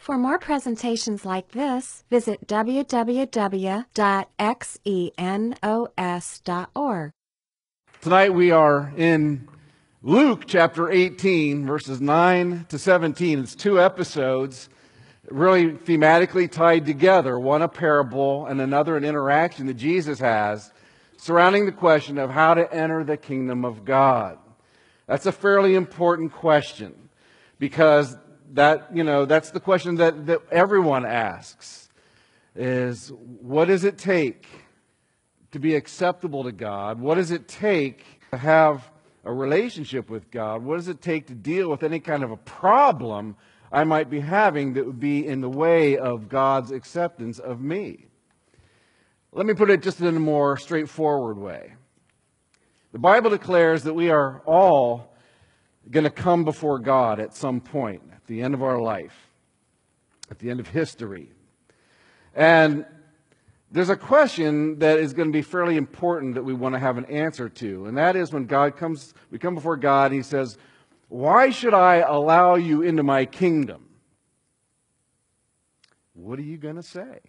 For more presentations like this, visit www.xenos.org. Tonight we are in Luke chapter 18, verses 9 to 17. It's 2 episodes, really thematically tied together. One a parable and another an interaction that Jesus has surrounding the question of how to enter the kingdom of God. That's a fairly important question because that's the question that everyone asks is, what does it take to be acceptable to God? What does it take to have a relationship with God? What does it take to deal with any kind of a problem I might be having that would be in the way of God's acceptance of me? Let me put it just in a more straightforward way. The Bible declares that we are all going to come before God at some point, at the end of our life, at the end of history. And there's a question that is going to be fairly important that we want to have an answer to. And that is when we come before God and He says, "Why should I allow you into my kingdom?" What are you going to say?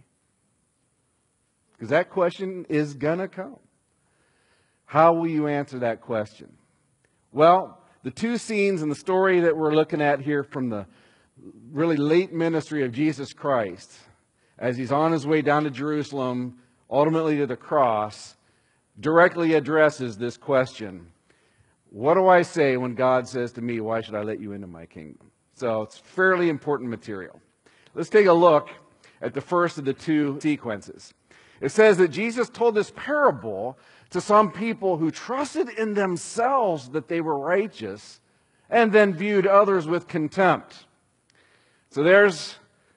Because that question is going to come. How will you answer that question? Well, the 2 scenes in the story that we're looking at here from the really late ministry of Jesus Christ, as He's on His way down to Jerusalem, ultimately to the cross, directly addresses this question. What do I say when God says to me, "Why should I let you into my kingdom?" So it's fairly important material. Let's take a look at the first of the 2 sequences. It says that Jesus told this parable to some people who trusted in themselves that they were righteous and then viewed others with contempt. So there's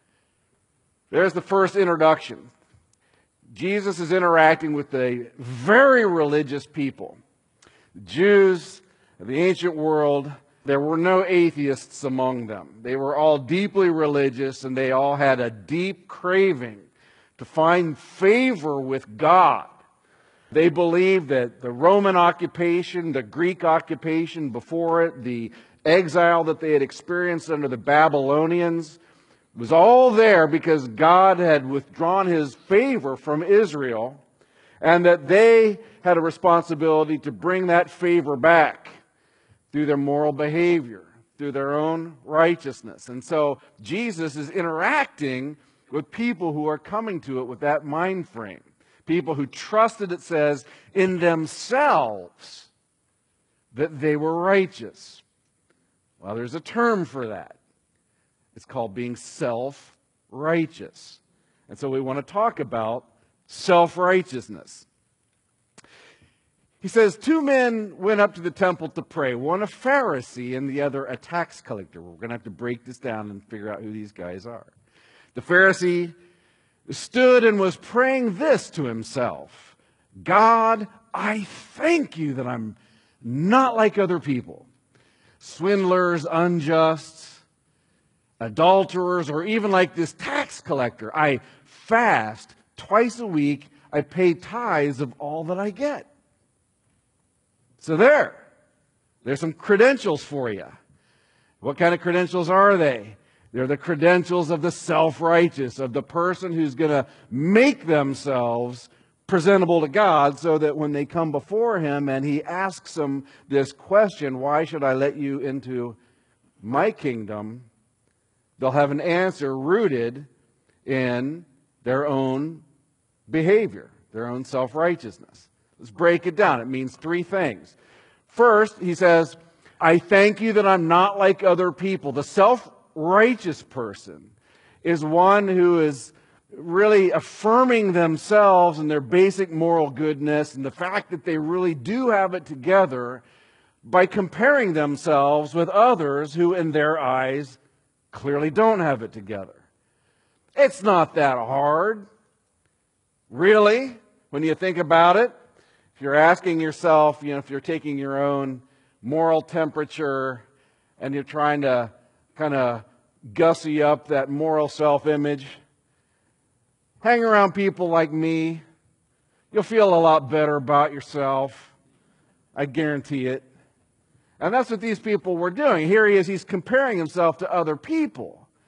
the first introduction. Jesus is interacting with a very religious people. The Jews of the ancient world, there were no atheists among them. They were all deeply religious, and they all had a deep craving to find favor with God. They believed that the Roman occupation, the Greek occupation before it, the exile that they had experienced under the Babylonians, was all there because God had withdrawn His favor from Israel, and that they had a responsibility to bring that favor back through their moral behavior, through their own righteousness. And so Jesus is interacting with people who are coming to it with that mind frame. People who trusted, it says, in themselves that they were righteous. Well, there's a term for that. It's called being self-righteous. And so we want to talk about self-righteousness. He says, 2 men went up to the temple to pray, one a Pharisee and the other a tax collector. We're going to have to break this down and figure out who these guys are. The Pharisee stood and was praying this to himself: "God, I thank you that I'm not like other people, swindlers, unjust, adulterers, or even like this tax collector. I fast twice a week. I pay tithes of all that I get." So there's some credentials for you. What kind of credentials are they? They're the credentials of the self-righteous, of the person who's going to make themselves presentable to God so that when they come before Him and He asks them this question, "Why should I let you into my kingdom?" they'll have an answer rooted in their own behavior, their own self-righteousness. Let's break it down. It means 3 things. First, he says, "I thank you that I'm not like other people." The self-righteous person is one who is really affirming themselves and their basic moral goodness and the fact that they really do have it together by comparing themselves with others who, in their eyes, clearly don't have it together. It's not that hard, really, when you think about it. If you're asking yourself, if you're taking your own moral temperature and you're trying to kind of gussy up that moral self-image, hang around people like me, you'll feel a lot better about yourself. I guarantee it. And that's what these people were doing. Here he is, he's comparing himself to other people.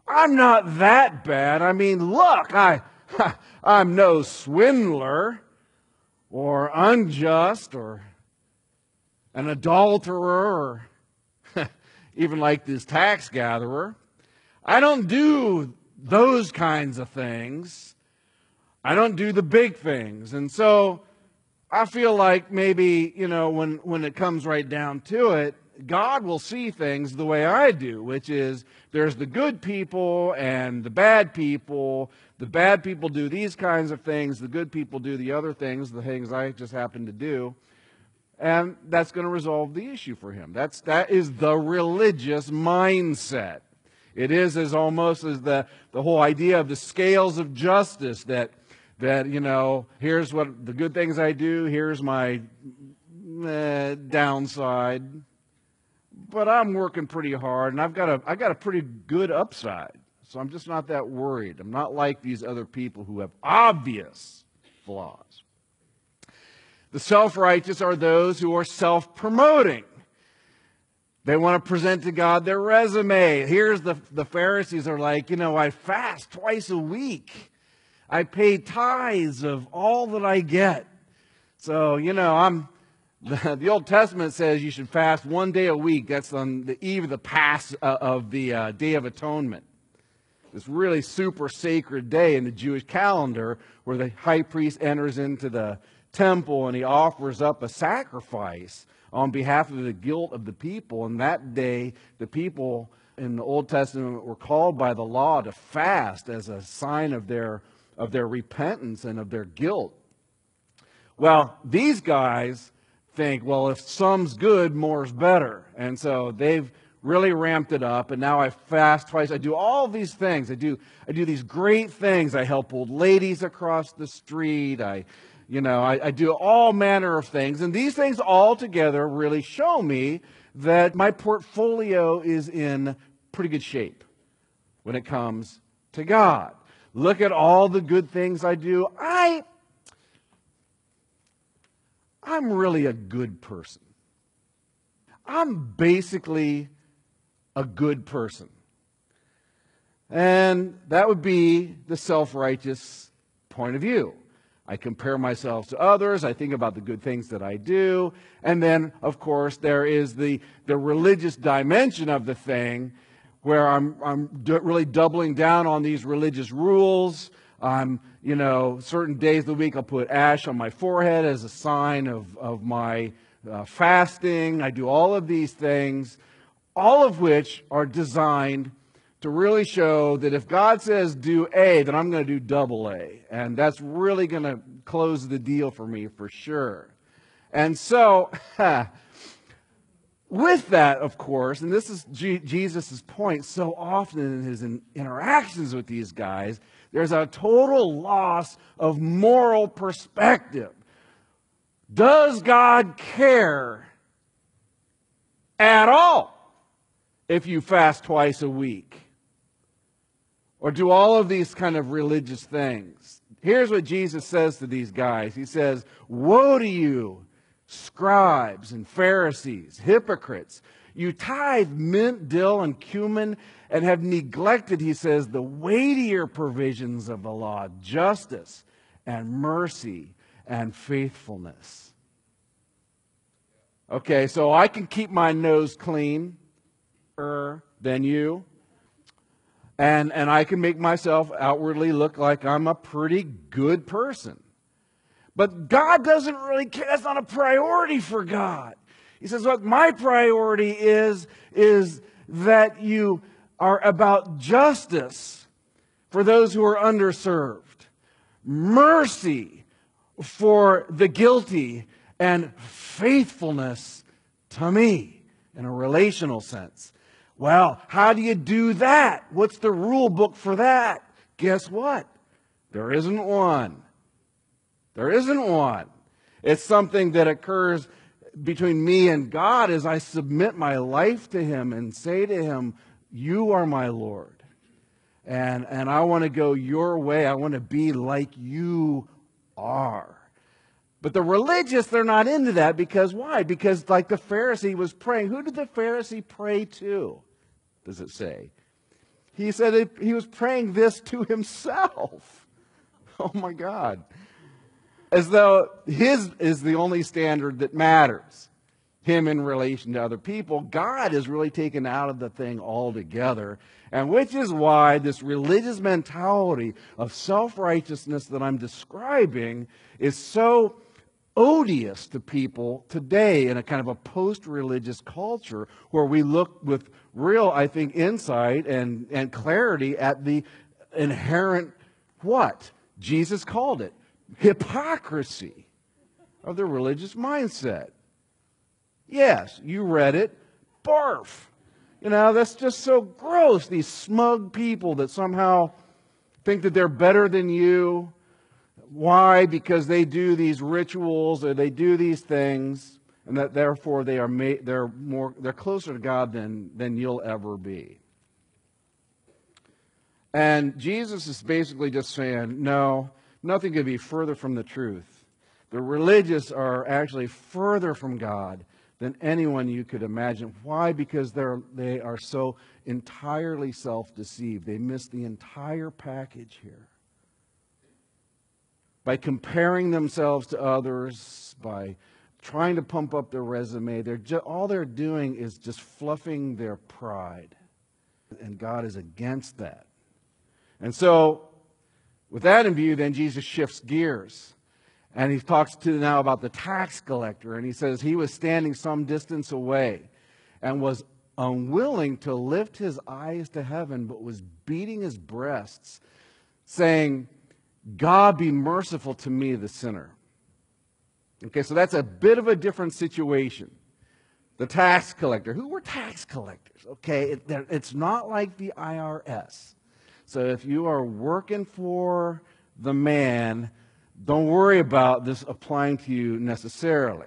I'm not that bad. I mean, look, I'm no swindler or unjust or an adulterer or even like this tax gatherer. I don't do those kinds of things. I don't do the big things. And so I feel like maybe, when it comes right down to it, God will see things the way I do, which is there's the good people and the bad people. The bad people do these kinds of things. The good people do the other things, the things I just happen to do. And that's going to resolve the issue for him. That is the religious mindset. It is as almost as the whole idea of the scales of justice that here's what the good things I do, here's my downside. But I'm working pretty hard, and I got a pretty good upside. So I'm just not that worried. I'm not like these other people who have obvious flaws. The self-righteous are those who are self-promoting. They want to present to God their resume. Here's the Pharisees are like, I fast twice a week. I pay tithes of all that I get. So, the Old Testament says you should fast one day a week. That's on the eve of the Pasch of the Day of Atonement. This really super sacred day in the Jewish calendar where the high priest enters into the temple and he offers up a sacrifice on behalf of the guilt of the people. And that day, the people in the Old Testament were called by the law to fast as a sign of their repentance and of their guilt. Well, these guys think, well, if some's good, more's better. And so they've really ramped it up, and now I fast twice. I do all these things. I do these great things. I help old ladies across the street. I do all manner of things. And these things all together really show me that my portfolio is in pretty good shape when it comes to God. Look at all the good things I do. I'm really a good person. I'm basically a good person. And that would be the self-righteous point of view. I compare myself to others. I think about the good things that I do. And then, of course, there is the religious dimension of the thing where I'm really doubling down on these religious rules. Certain days of the week I'll put ash on my forehead as a sign of my fasting. I do all of these things, all of which are designed to really show that if God says do A, then I'm going to do double A. And that's really going to close the deal for me for sure. And so, with that, of course, and this is Jesus' point so often in his interactions with these guys, there's a total loss of moral perspective. Does God care at all if you fast twice a week? Or do all of these kind of religious things? Here's what Jesus says to these guys. He says, "Woe to you, scribes and Pharisees, hypocrites! You tithe mint, dill, and cumin and have neglected," he says, "the weightier provisions of the law, justice and mercy and faithfulness." Okay, so I can keep my nose clean than you. And I can make myself outwardly look like I'm a pretty good person. But God doesn't really care. That's not a priority for God. He says, look, my priority is that you are about justice for those who are underserved, mercy for the guilty, and faithfulness to me in a relational sense. Well, how do you do that? What's the rule book for that? Guess what? There isn't one. There isn't one. It's something that occurs between me and God as I submit my life to Him and say to Him, "You are my Lord. And I want to go your way. I want to be like you are." But the religious, they're not into that because why? Because like the Pharisee was praying. Who did the Pharisee pray to? Does it say? He said he was praying this to himself. Oh my God. As though his is the only standard that matters. Him in relation to other people. God is really taken out of the thing altogether. And which is why this religious mentality of self-righteousness that I'm describing is so odious to people today in a kind of a post-religious culture where we look with real, I think, insight and clarity at the inherent, what? Jesus called it hypocrisy of the religious mindset. Yes, you read it. Barf. You know, that's just so gross. These smug people that somehow think that they're better than you. Why? Because they do these rituals or they do these things, and that therefore they're closer to God than you'll ever be. And Jesus is basically just saying, no, nothing could be further from the truth. The religious are actually further from God than anyone you could imagine. Why? Because they are so entirely self-deceived. They miss the entire package here. By comparing themselves to others, by trying to pump up their resume, all they're doing is just fluffing their pride. And God is against that. And so, with that in view, then Jesus shifts gears. And he talks now about the tax collector. And he says he was standing some distance away and was unwilling to lift his eyes to heaven, but was beating his breasts, saying, God be merciful to me, the sinner. Okay, so that's a bit of a different situation. The tax collector. Who were tax collectors? Okay, it's not like the IRS. So if you are working for the man, don't worry about this applying to you necessarily.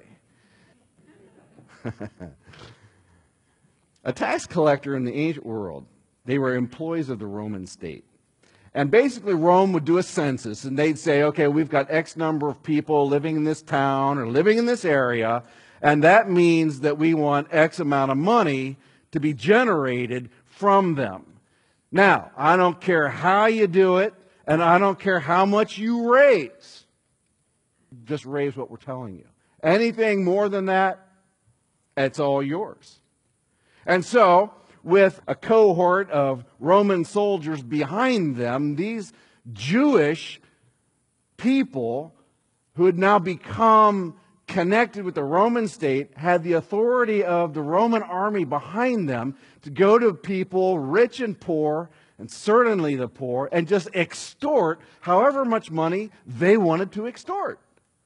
A tax collector in the ancient world, they were employees of the Roman state. And basically Rome would do a census and they'd say, okay, we've got X number of people living in this town or living in this area, and that means that we want X amount of money to be generated from them. Now, I don't care how you do it, and I don't care how much you raise. Just raise what we're telling you. Anything more than that, it's all yours. And so, with a cohort of Roman soldiers behind them, these Jewish people who had now become connected with the Roman state had the authority of the Roman army behind them to go to people, rich and poor, and certainly the poor, and just extort however much money they wanted to extort.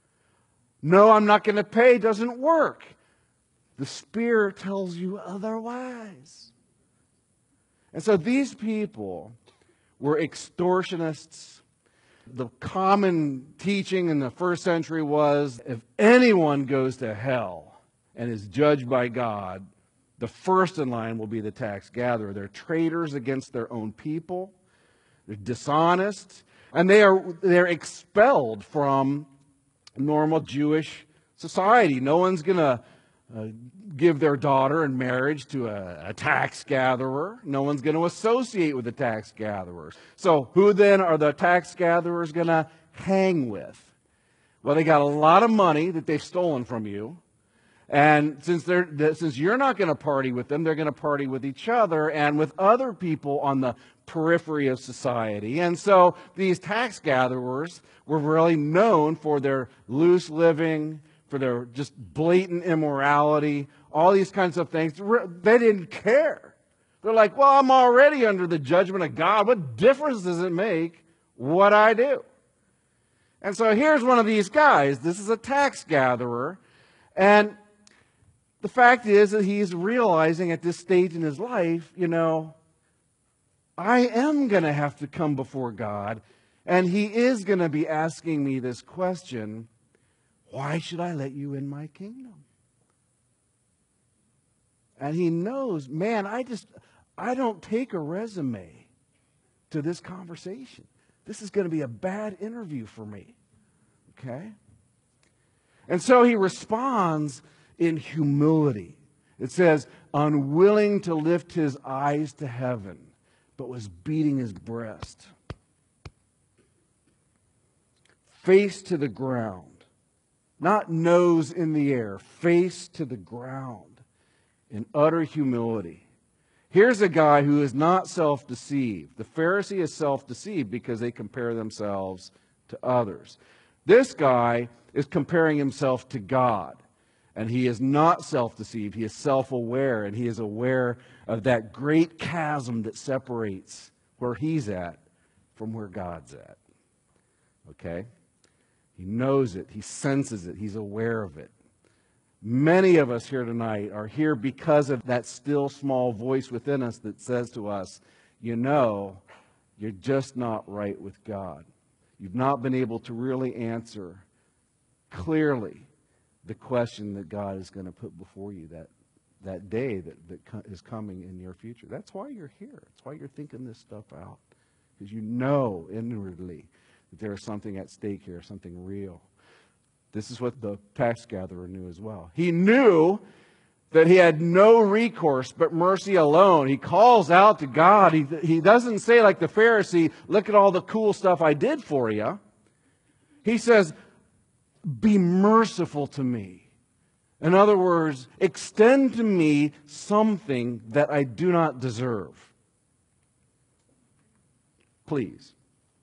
No, I'm not going to pay doesn't work. The spear tells you otherwise. And so these people were extortionists. The common teaching in the first century was if anyone goes to hell and is judged by God, the first in line will be the tax gatherer. They're traitors against their own people. They're dishonest. And they're expelled from normal Jewish society. No one's going to give their daughter in marriage to a tax gatherer. No one's going to associate with the tax gatherers. So who then are the tax gatherers going to hang with? Well, they got a lot of money that they've stolen from you. And since you're not going to party with them, they're going to party with each other and with other people on the periphery of society. And so these tax gatherers were really known for their loose living, for their just blatant immorality, all these kinds of things. They didn't care. They're like, well, I'm already under the judgment of God. What difference does it make what I do? And so here's one of these guys. This is a tax gatherer. And the fact is that he's realizing at this stage in his life, I am going to have to come before God. And he is going to be asking me this question: why should I let you in my kingdom? And he knows, man, I don't take a resume to this conversation. This is going to be a bad interview for me. Okay? And so he responds in humility. It says, unwilling to lift his eyes to heaven, but was beating his breast. Face to the ground, not nose in the air, face to the ground in utter humility. Here's a guy who is not self-deceived. The Pharisee is self-deceived because they compare themselves to others. This guy is comparing himself to God. And he is not self-deceived. He is self-aware, and he is aware of that great chasm that separates where he's at from where God's at. Okay? He knows it. He senses it. He's aware of it. Many of us here tonight are here because of that still small voice within us that says to us, you know, you're just not right with God. You've not been able to really answer clearly the question that God is going to put before you that day that is coming in your future. That's why you're here. That's why you're thinking this stuff out. Because you know inwardly that there is something at stake here, something real. This is what the tax gatherer knew as well. He knew that he had no recourse but mercy alone. He calls out to God. He doesn't say like the Pharisee, look at all the cool stuff I did for you. He says, be merciful to me. In other words, extend to me something that I do not deserve. Please.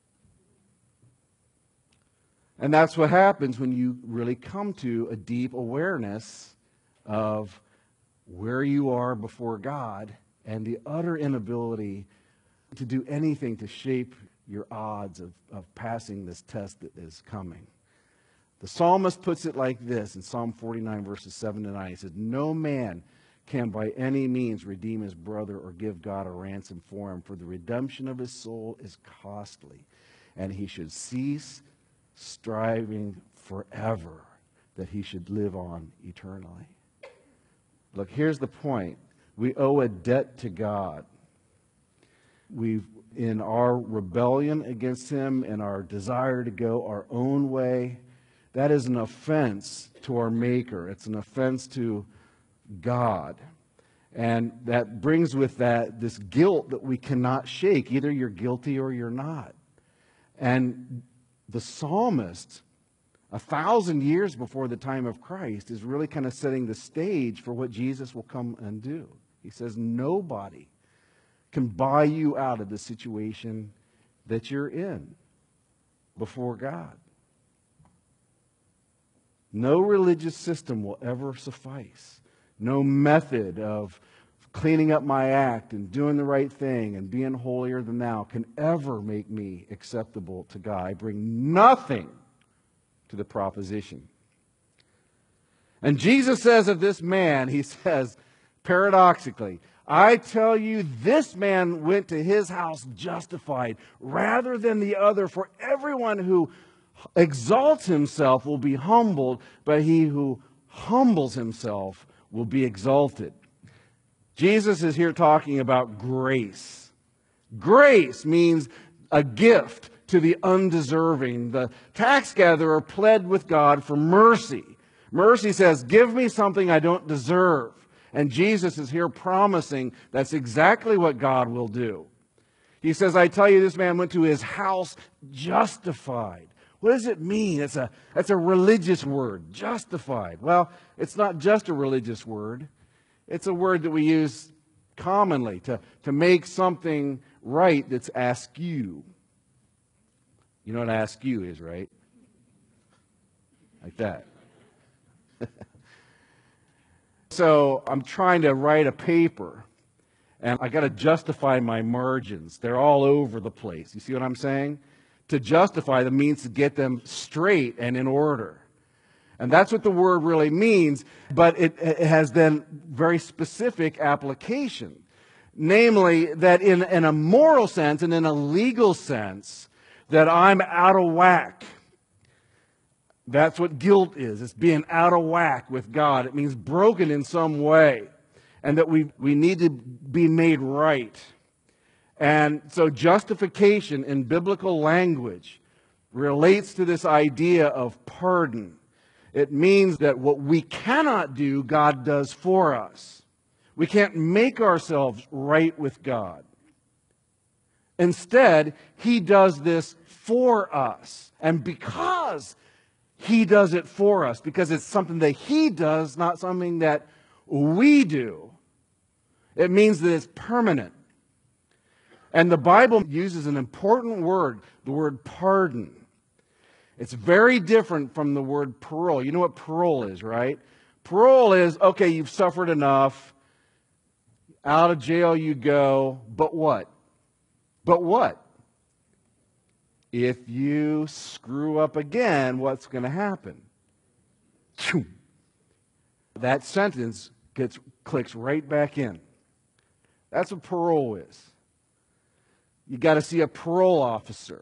And that's what happens when you really come to a deep awareness of where you are before God and the utter inability to do anything to shape your odds of passing this test that is coming. The psalmist puts it like this in Psalm 49, verses 7 to 9. He says, no man can by any means redeem his brother or give God a ransom for him, for the redemption of his soul is costly, and he should cease striving forever, that he should live on eternally. Look, here's the point. We owe a debt to God. In our rebellion against him and our desire to go our own way, that is an offense to our Maker. It's an offense to God. And that brings with that this guilt that we cannot shake. Either you're guilty or you're not. And the psalmist, 1,000 years before the time of Christ, is really kind of setting the stage for what Jesus will come and do. He says, nobody can buy you out of the situation that you're in before God. No religious system will ever suffice. No method of cleaning up my act and doing the right thing and being holier than thou can ever make me acceptable to God. I bring nothing to the proposition. And Jesus says of this man, he says, paradoxically, I tell you, this man went to his house justified rather than the other. For everyone who exalts himself will be humbled, but he who humbles himself will be exalted. Jesus is here talking about grace. Grace means a gift to the undeserving. The tax gatherer pled with God for mercy. Mercy says, give me something I don't deserve. And Jesus is here promising that's exactly what God will do. He says, I tell you, this man went to his house justified. What does it mean? That's a religious word, justified. Well, it's not just a religious word. It's a word that we use commonly to make something right that's askew. You know what askew is, right? Like that. So I'm trying to write a paper, and I got to justify my margins. They're all over the place. You see what I'm saying? To justify them means to get them straight and in order. And that's what the word really means, but it has then very specific application. Namely, that in a moral sense and in a legal sense, that I'm out of whack. That's what guilt is. It's being out of whack with God. It means broken in some way. And that we need to be made right. And so justification in biblical language relates to this idea of pardon. It means that what we cannot do, God does for us. We can't make ourselves right with God. Instead, he does this for us. And because he does it for us, because it's something that he does, not something that we do, it means that it's permanent. And the Bible uses an important word, the word pardon. It's very different from the word parole. You know what parole is, right? Parole is, okay, you've suffered enough. Out of jail you go. But what? But what? If you screw up again, what's going to happen? That sentence clicks right back in. That's what parole is. You got to see a parole officer,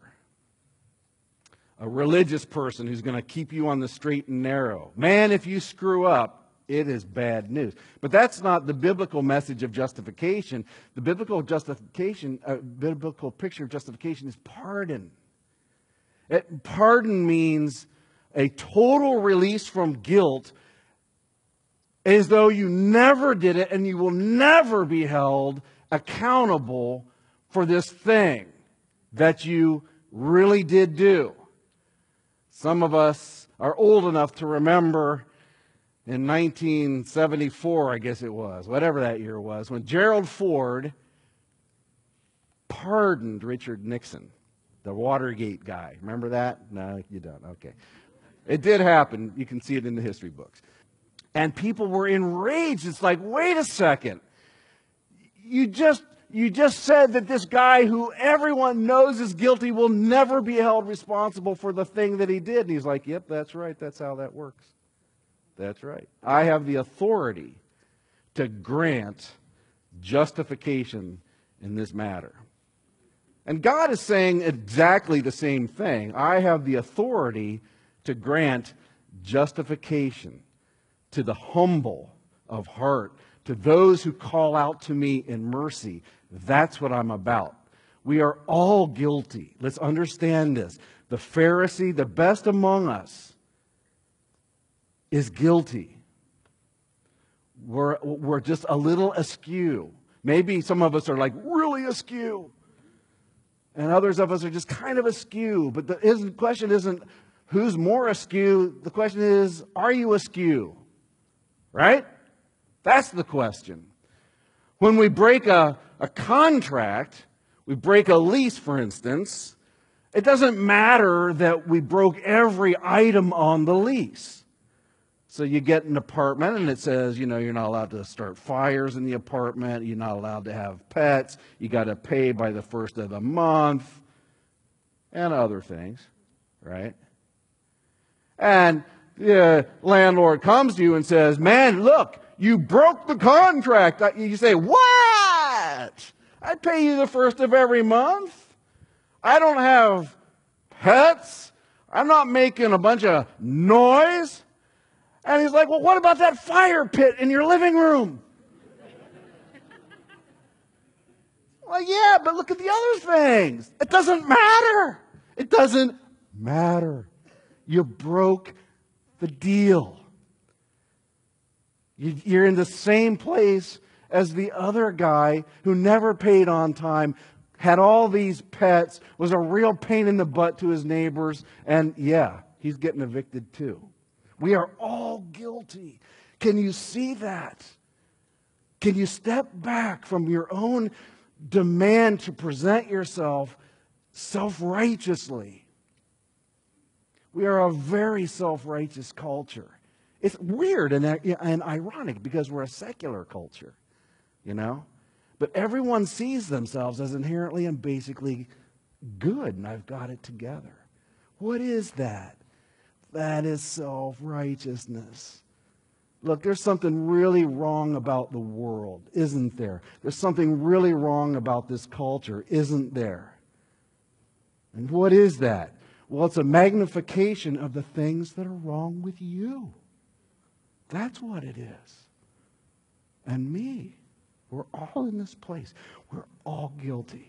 a religious person who's going to keep you on the straight and narrow. Man, if you screw up, it is bad news. But that's not the biblical message of justification. The biblical picture of justification is pardon. Pardon means a total release from guilt, as though you never did it and you will never be held accountable for this thing that you really did do. Some of us are old enough to remember in 1974, I guess it was, whatever that year was, when Gerald Ford pardoned Richard Nixon, the Watergate guy. Remember that? No, you don't. Okay. It did happen. You can see it in the history books. And people were enraged. It's like, wait a second. You just said that this guy who everyone knows is guilty will never be held responsible for the thing that he did. And he's like, yep, that's right. That's how that works. That's right. I have the authority to grant justification in this matter. And God is saying exactly the same thing. I have the authority to grant justification to the humble of heart, to those who call out to me in mercy. That's what I'm about. We are all guilty. Let's understand this. The Pharisee, the best among us, is guilty. We're just a little askew. Maybe some of us are like really askew. And others of us are just kind of askew. But the question isn't who's more askew. The question is, are you askew? Right? That's the question. When we break a contract, we break a lease, for instance, it doesn't matter that we broke every item on the lease. So you get an apartment and it says, you're not allowed to start fires in the apartment. You're not allowed to have pets. You got to pay by the first of the month and other things, right? And the landlord comes to you and says, man, look, you broke the contract. You say, what? I pay you the first of every month. I don't have pets. I'm not making a bunch of noise. And he's like, well, what about that fire pit in your living room? Well, yeah, but look at the other things. It doesn't matter. It doesn't matter. You broke the deal. You're in the same place as the other guy who never paid on time, had all these pets, was a real pain in the butt to his neighbors, and yeah, he's getting evicted too. We are all guilty. Can you see that? Can you step back from your own demand to present yourself self-righteously? We are a very self-righteous culture. It's weird and ironic because we're a secular culture, But everyone sees themselves as inherently and basically good, and I've got it together. What is that? That is self-righteousness. Look, there's something really wrong about the world, isn't there? There's something really wrong about this culture, isn't there? And what is that? Well, it's a magnification of the things that are wrong with you. That's what it is. And me. We're all in this place. We're all guilty.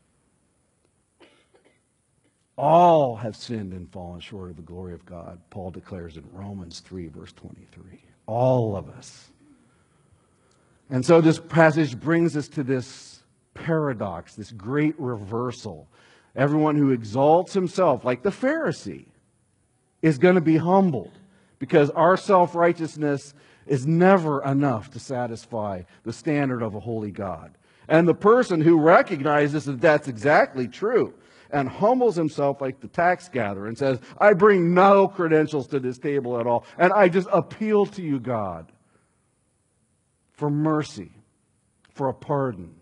All have sinned and fallen short of the glory of God, Paul declares in Romans 3, verse 23. All of us. And so this passage brings us to this paradox, this great reversal. Everyone who exalts himself, like the Pharisee, is going to be humbled, because our self-righteousness is never enough to satisfy the standard of a holy God. And the person who recognizes that that's exactly true and humbles himself like the tax gatherer and says, I bring no credentials to this table at all, and I just appeal to you, God, for mercy, for a pardon.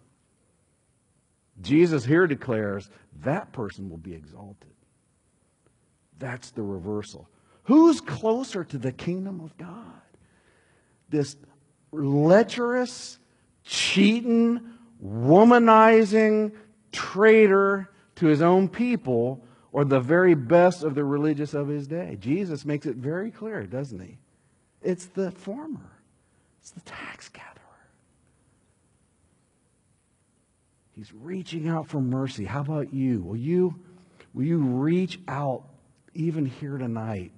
Jesus here declares that person will be exalted. That's the reversal. Who's closer to the kingdom of God? This lecherous, cheating, womanizing traitor to his own people, or the very best of the religious of his day? Jesus makes it very clear, doesn't he? It's the former. It's the tax gatherer. He's reaching out for mercy. How about you? Will you reach out even here tonight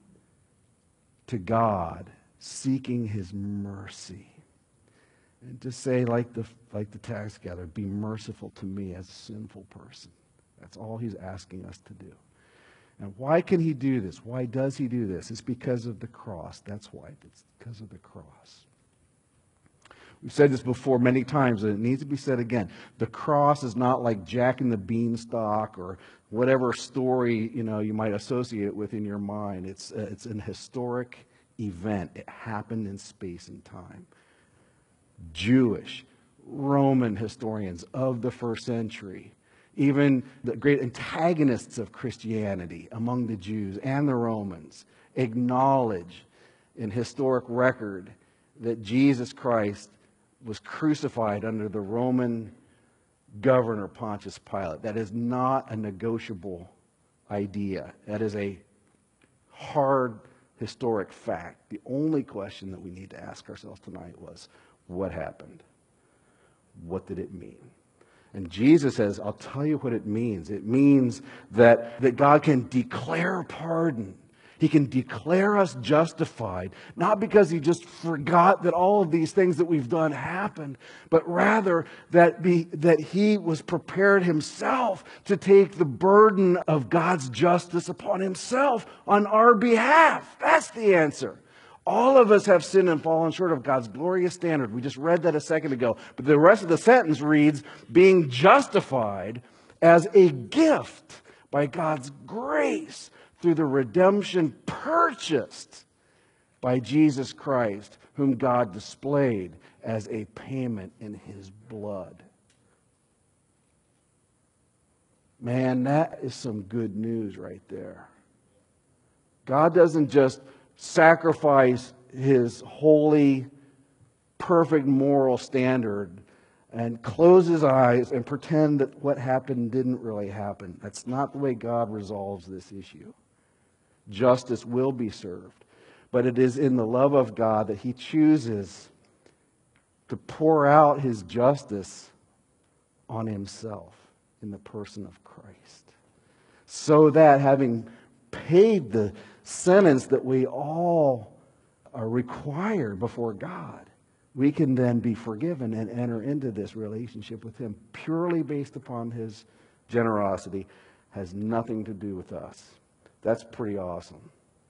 to God, seeking his mercy? And to say, like the tax gatherer, be merciful to me as a sinful person. That's all he's asking us to do. And why can he do this? Why does he do this? It's because of the cross. That's why. It's because of the cross. We've said this before many times, and it needs to be said again. The cross is not like Jack and the Beanstalk or whatever story you might associate it with in your mind. It's an historic event. It happened in space and time. Jewish, Roman historians of the first century, even the great antagonists of Christianity among the Jews and the Romans, acknowledge in historic record that Jesus Christ was crucified under the Roman governor Pontius Pilate. That is not a negotiable idea. That is a hard historic fact. The only question that we need to ask ourselves tonight was, what happened? What did it mean? And Jesus says, I'll tell you what it means. It means that God can declare pardon. He can declare us justified, not because he just forgot that all of these things that we've done happened, but rather that he was prepared himself to take the burden of God's justice upon himself on our behalf. That's the answer. All of us have sinned and fallen short of God's glorious standard. We just read that a second ago. But the rest of the sentence reads, being justified as a gift by God's grace through the redemption purchased by Jesus Christ, whom God displayed as a payment in his blood. Man, that is some good news right there. God doesn't just sacrifice his holy, perfect moral standard and close his eyes and pretend that what happened didn't really happen. That's not the way God resolves this issue. Justice will be served. But it is in the love of God that he chooses to pour out his justice on himself in the person of Christ. So that having paid the sentence that we all are required before God, we can then be forgiven and enter into this relationship with him purely based upon his generosity. Has nothing to do with us. That's pretty awesome.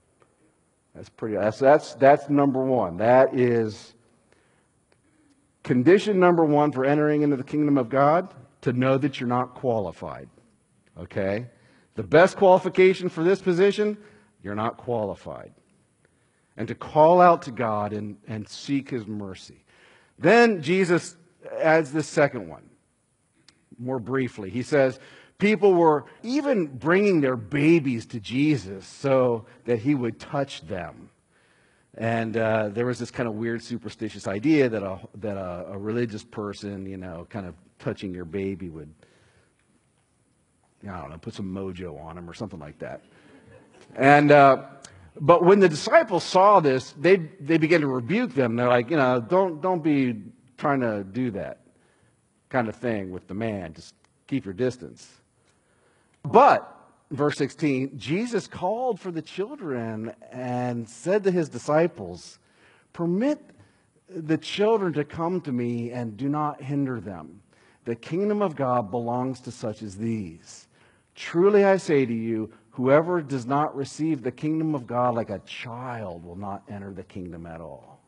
That's number one. That is condition number one for entering into the kingdom of God, to know that you're not qualified. Okay? The best qualification for this position, you're not qualified. And to call out to God and seek his mercy. Then Jesus adds this second one, more briefly. He says, people were even bringing their babies to Jesus so that he would touch them. And there was this kind of weird superstitious idea that a religious person, kind of touching your baby would, I don't know, put some mojo on him or something like that. And but when the disciples saw this, they began to rebuke them. They're like, don't be trying to do that kind of thing with the man. Just keep your distance. But, verse 16, Jesus called for the children and said to his disciples, permit the children to come to me and do not hinder them, the kingdom of God belongs to such as these. Truly I say to you, whoever does not receive the kingdom of God like a child will not enter the kingdom at all.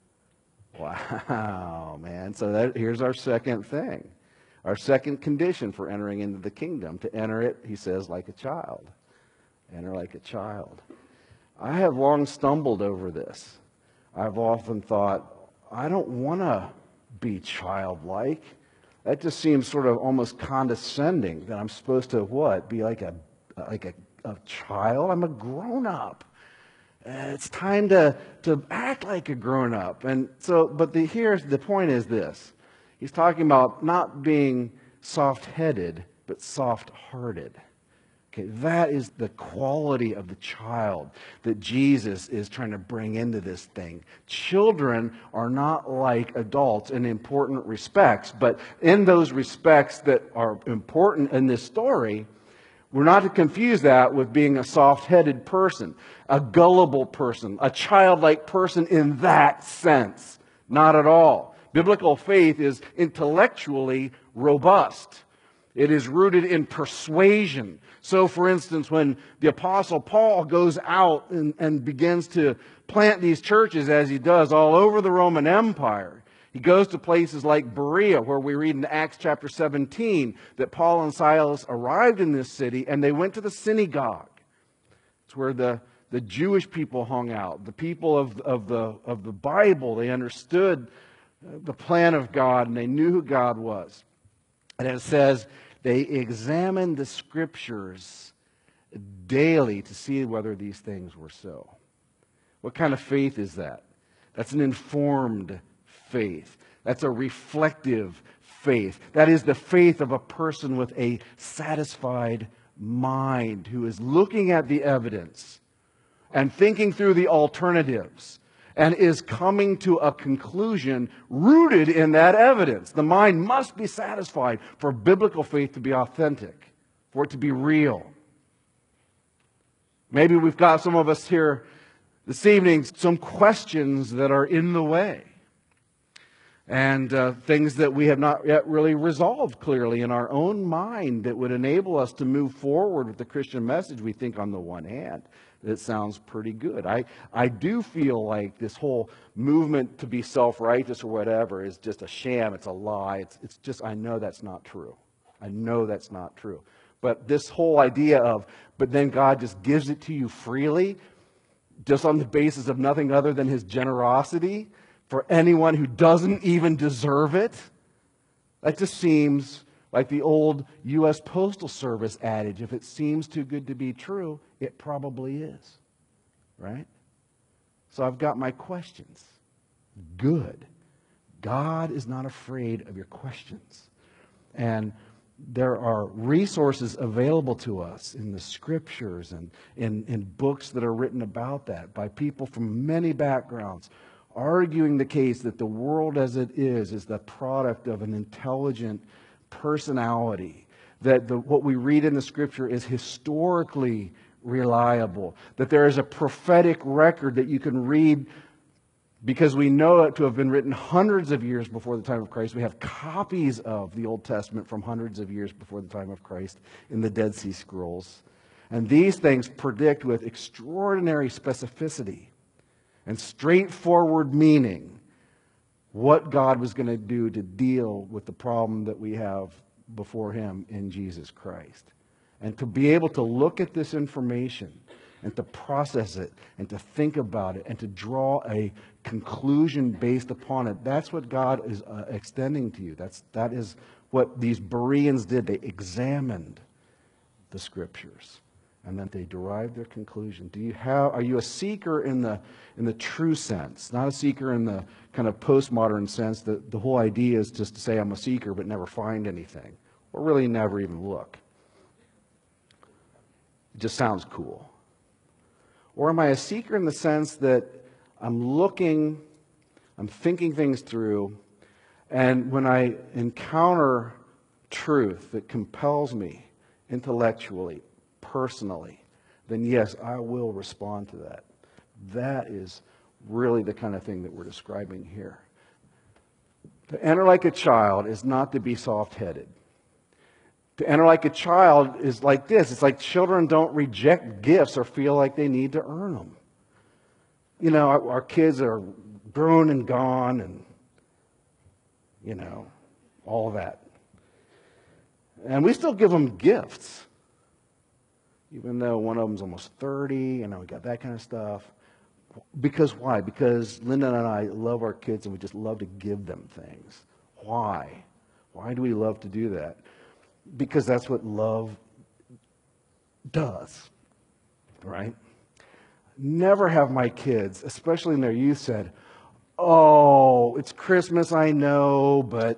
Wow, man. So here's our second thing. Our second condition for entering into the kingdom. To enter it, he says, like a child. Enter like a child. I have long stumbled over this. I've often thought, I don't want to be childlike. That just seems sort of almost condescending that I'm supposed to what? Be like a child? I'm a grown-up. It's time to act like a grown-up. And so, but here's the point is this. He's talking about not being soft-headed, but soft-hearted. Okay, that is the quality of the child that Jesus is trying to bring into this thing. Children are not like adults in important respects, but in those respects that are important in this story, we're not to confuse that with being a soft-headed person, a gullible person, a childlike person in that sense. Not at all. Biblical faith is intellectually robust. It is rooted in persuasion. So, for instance, when the Apostle Paul goes out and begins to plant these churches, as he does all over the Roman Empire, he goes to places like Berea, where we read in Acts chapter 17 that Paul and Silas arrived in this city and they went to the synagogue. It's where the Jewish people hung out, the people of the Bible. They understood the plan of God and they knew who God was. And it says they examined the scriptures daily to see whether these things were so. What kind of faith is that? That's an informed faith. That's a reflective faith. That is the faith of a person with a satisfied mind who is looking at the evidence and thinking through the alternatives and is coming to a conclusion rooted in that evidence. The mind must be satisfied for biblical faith to be authentic, for it to be real. Maybe we've got some of us here this evening, some questions that are in the way. And things that we have not yet really resolved clearly in our own mind that would enable us to move forward with the Christian message. We think on the one hand, it sounds pretty good. I do feel like this whole movement to be self-righteous or whatever is just a sham. It's a lie. It's just, I know that's not true. I know that's not true. But this whole idea of, but then God just gives it to you freely, just on the basis of nothing other than His generosity for anyone who doesn't even deserve it, that just seems like the old U.S. Postal Service adage, if it seems too good to be true, it probably is. Right? So I've got my questions. Good. God is not afraid of your questions. And there are resources available to us in the scriptures and in books that are written about that by people from many backgrounds, arguing the case that the world as it is the product of an intelligent personality, that what we read in the scripture is historically reliable, that there is a prophetic record that you can read because we know it to have been written hundreds of years before the time of Christ. We have copies of the Old Testament from hundreds of years before the time of Christ in the Dead Sea Scrolls. And these things predict with extraordinary specificity and straightforward meaning what God was going to do to deal with the problem that we have before Him in Jesus Christ. And to be able to look at this information and to process it and to think about it and to draw a conclusion based upon it, that's what God is extending to you. That is what these Bereans did. They examined the scriptures and then they derived their conclusion. Are you a seeker in the true sense, not a seeker in the kind of postmodern sense that the whole idea is just to say I'm a seeker but never find anything, or really never even look? It just sounds cool. Or am I a seeker in the sense that I'm looking, I'm thinking things through, and when I encounter truth that compels me intellectually, personally, then yes, I will respond to that. That is really the kind of thing that we're describing here. To enter like a child is not to be soft-headed. To enter like a child is like this. It's like children don't reject gifts or feel like they need to earn them. You know, our kids are grown and gone and, you know, all that. And we still give them gifts. Even though one of them's almost 30, you know, we got that kind of stuff. Because why? Because Linda and I love our kids and we just love to give them things. Why? Why do we love to do that? Because that's what love does, right? Never have my kids, especially in their youth, said, "Oh, it's Christmas, I know, but,"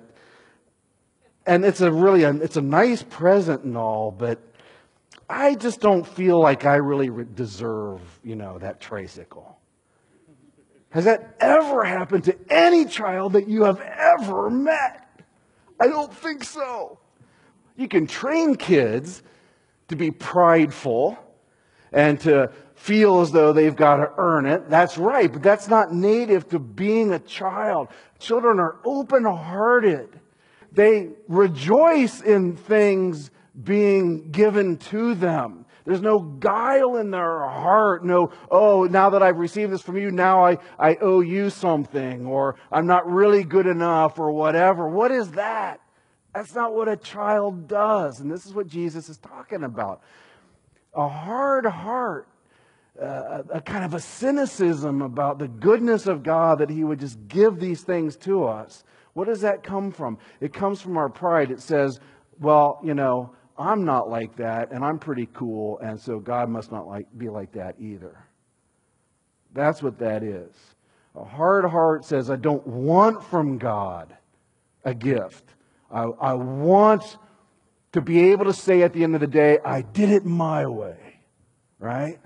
and it's a nice present and all, but I just don't feel like I really deserve, you know, that tricycle. Has that ever happened to any child that you have ever met? I don't think so. You can train kids to be prideful and to feel as though they've got to earn it. That's right, but that's not native to being a child. Children are open-hearted. They rejoice in things being given to them. There's no guile in their heart. No, "Oh, now that I've received this from you, now I owe you something," or "I'm not really good enough," or whatever. What is that? That's not what a child does. And this is what Jesus is talking about. A hard heart, a kind of a cynicism about the goodness of God, that He would just give these things to us. What does that come from? It comes from our pride. It says, "Well, you know, I'm not like that, and I'm pretty cool, and so God must not be like that either." That's what that is. A hard heart says, "I don't want from God a gift. I want to be able to say at the end of the day, I did it my way." Right?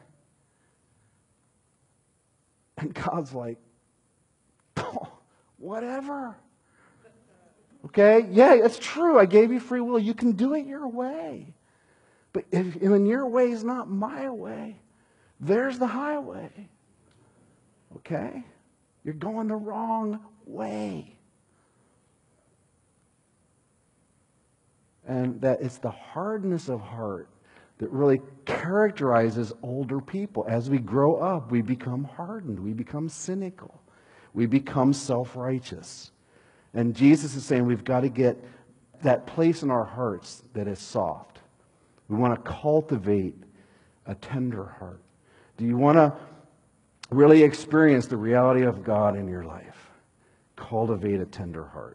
And God's like, "Oh, whatever. Okay? Yeah, it's true. I gave you free will. You can do it your way. But when your way is not my way, there's the highway. Okay? You're going the wrong way." And that it's the hardness of heart that really characterizes older people. As we grow up, we become hardened. We become cynical. We become self-righteous. And Jesus is saying we've got to get that place in our hearts that is soft. We want to cultivate a tender heart. Do you want to really experience the reality of God in your life? Cultivate a tender heart.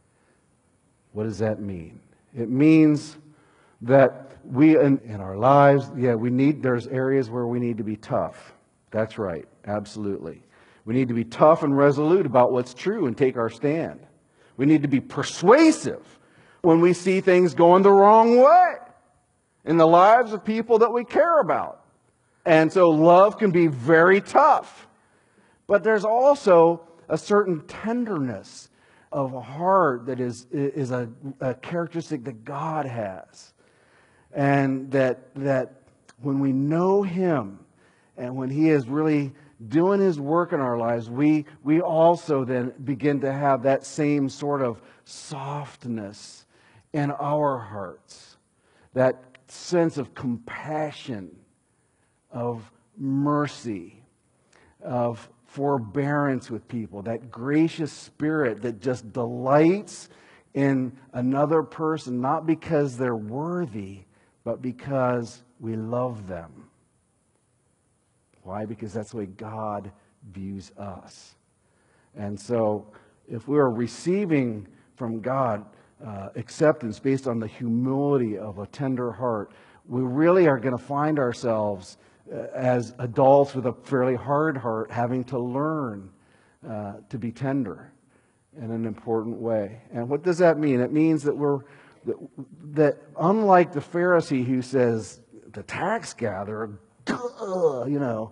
What does that mean? It means that we, in our lives, there's areas where we need to be tough. That's right, absolutely. We need to be tough and resolute about what's true and take our stand. We need to be persuasive when we see things going the wrong way in the lives of people that we care about. And so love can be very tough. But there's also a certain tenderness of a heart that is a characteristic that God has. And that when we know Him and when He is really doing His work in our lives, we also then begin to have that same sort of softness in our hearts. That sense of compassion, of mercy, of forbearance with people, that gracious spirit that just delights in another person, not because they're worthy, but because we love them. Why? Because that's the way God views us. And so, if we are receiving from God acceptance based on the humility of a tender heart, we really are going to find ourselves as adults with a fairly hard heart, having to learn to be tender in an important way. And what does that mean? It means that that unlike the Pharisee who says, the tax gatherer, you know,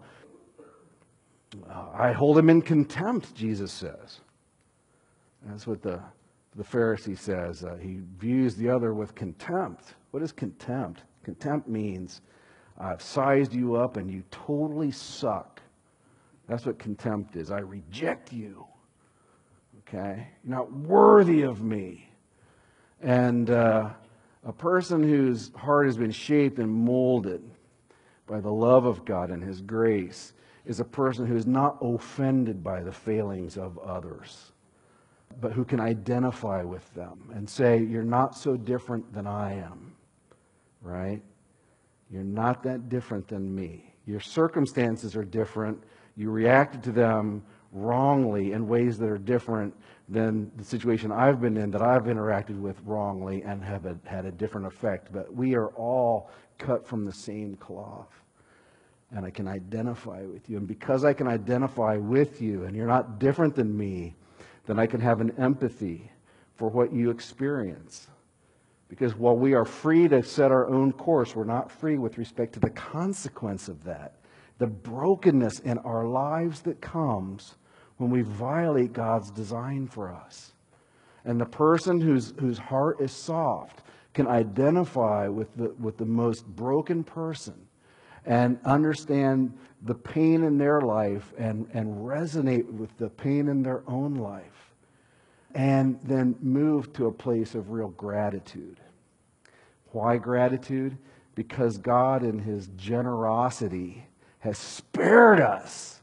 I hold him in contempt, Jesus says. That's what the Pharisee says. He views the other with contempt. What is contempt? Contempt means I've sized you up and you totally suck. That's what contempt is. I reject you. okay? You're not worthy of me. And a person whose heart has been shaped and molded by the love of God and His grace is a person who is not offended by the failings of others, but who can identify with them and say, you're not so different than I am, right? You're not that different than me. Your circumstances are different. You reacted to them wrongly in ways that are different than the situation I've been in, that I've interacted with wrongly and have had a different effect. But we are all cut from the same cloth. And I can identify with you. And because I can identify with you and you're not different than me, then I can have an empathy for what you experience. Because while we are free to set our own course, we're not free with respect to the consequence of that. The brokenness in our lives that comes when we violate God's design for us. And the person whose heart is soft can identify with the most broken person and understand the pain in their life and resonate with the pain in their own life. And then move to a place of real gratitude. Why gratitude? Because God in His generosity has spared us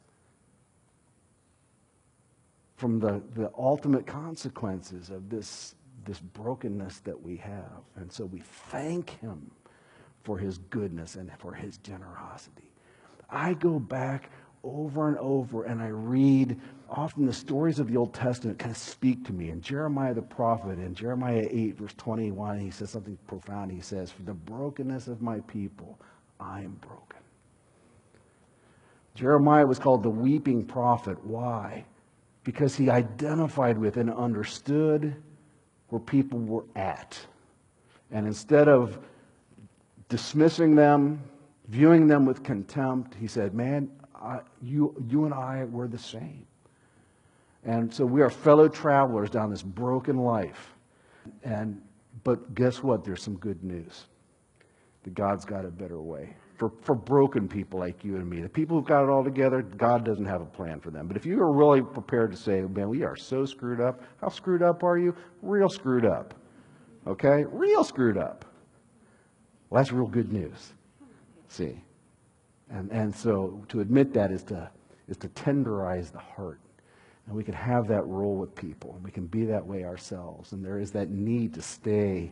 from the ultimate consequences of this brokenness that we have. And so we thank Him for His goodness and for His generosity. I go back over and over and I read often the stories of the Old Testament kind of speak to me. And Jeremiah the prophet, in Jeremiah 8 verse 21, he says something profound. He says, for the brokenness of my people, I am broken. Jeremiah was called the weeping prophet. Why? Because he identified with and understood where people were at. And instead of dismissing them, viewing them with contempt, he said, man, you and I, we're the same. And so we are fellow travelers down this broken life. But guess what? There's some good news. That God's got a better way. For broken people like you and me. The people who've got it all together, God doesn't have a plan for them. But if you are really prepared to say, man, we are so screwed up. How screwed up are you? Real screwed up. Okay? Real screwed up. Well, that's real good news. See? And so to admit that is to tenderize the heart. And we can have that role with people. And we can be that way ourselves. And there is that need to stay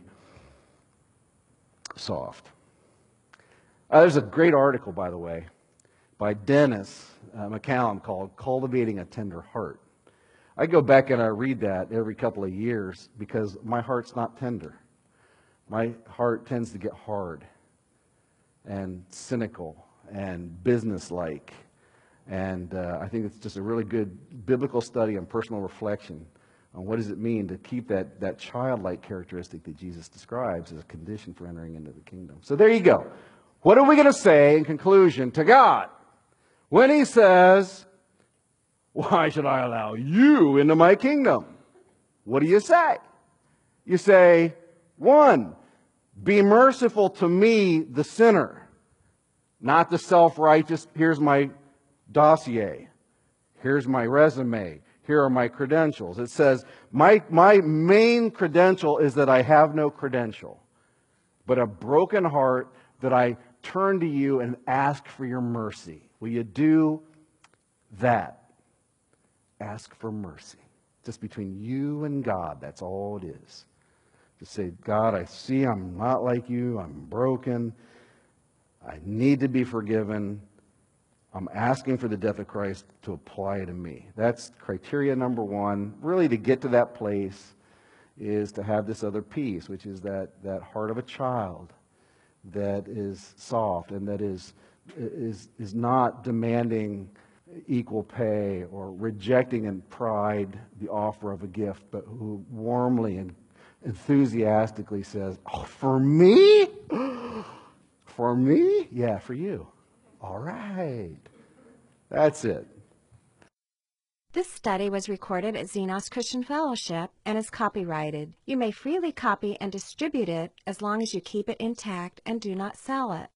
soft. There's a great article, by the way, by Dennis McCallum called Cultivating a Tender Heart. I go back and I read that every couple of years because my heart's not tender. My heart tends to get hard and cynical and businesslike. And I think it's just a really good biblical study and personal reflection on what does it mean to keep that childlike characteristic that Jesus describes as a condition for entering into the kingdom. So there you go. What are we going to say in conclusion to God when He says, why should I allow you into my kingdom? What do you say? You say, 1, be merciful to me, the sinner, not the self-righteous. Here's my dossier. Here's my resume. Here are my credentials. It says, my main credential is that I have no credential, but a broken heart that I turn to you and ask for your mercy. Will you do that? Ask for mercy. Just between you and God, that's all it is. To say, God, I see I'm not like you. I'm broken. I need to be forgiven. I'm asking for the death of Christ to apply to me. That's criteria number 1. Really, to get to that place is to have this other piece, which is that heart of a child that is soft and that is not demanding equal pay or rejecting in pride the offer of a gift, but who warmly and enthusiastically says, oh, for me? For me? Yeah, for you. All right. That's it. This study was recorded at Xenos Christian Fellowship and is copyrighted. You may freely copy and distribute it as long as you keep it intact and do not sell it.